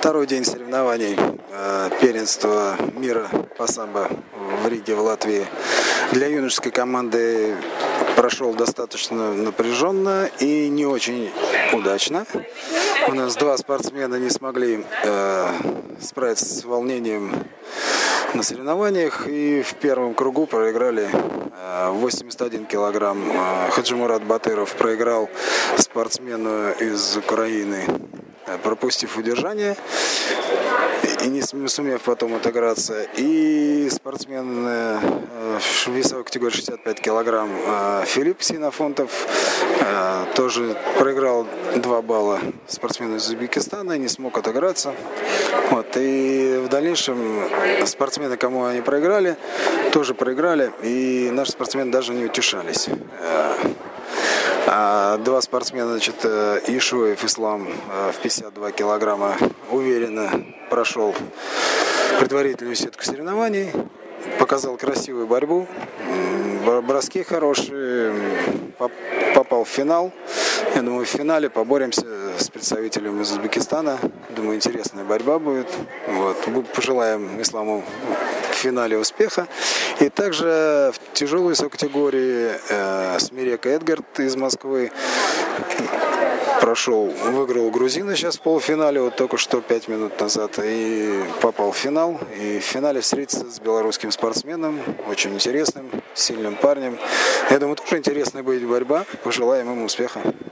Второй день соревнований первенства мира по самбо в Риге, в Латвии. Для юношеской команды прошел достаточно напряженно и не очень удачно. У нас два спортсмена не смогли справиться с волнением на соревнованиях и в первом кругу проиграли 81 килограмм. Хаджимурат Батыров проиграл спортсмену из Украины, пропустив удержание и не сумев потом отыграться. И спортсмен в весовой категории 65 килограмм Филипп Синофонтов тоже проиграл 2 балла спортсмену из Узбекистана, не смог отыграться. И в дальнейшем спортсмены, кому они проиграли, тоже проиграли, и наши спортсмены даже не утешались. Два спортсмена, Ишуев Ислам в 52 килограмма уверенно прошел предварительную сетку соревнований, показал красивую борьбу, броски хорошие, попал в финал. Я думаю, в финале поборемся с представителем из Узбекистана. Думаю, интересная борьба будет. Пожелаем Исламу в финале успеха. И также в тяжелой весовой категории Смирек Эдгард из Москвы выиграл грузина сейчас в полуфинале, только что 5 минут назад, и попал в финал. И в финале встретится с белорусским спортсменом, очень интересным, сильным парнем. Я думаю, тоже интересная будет борьба. Пожелаем ему успеха.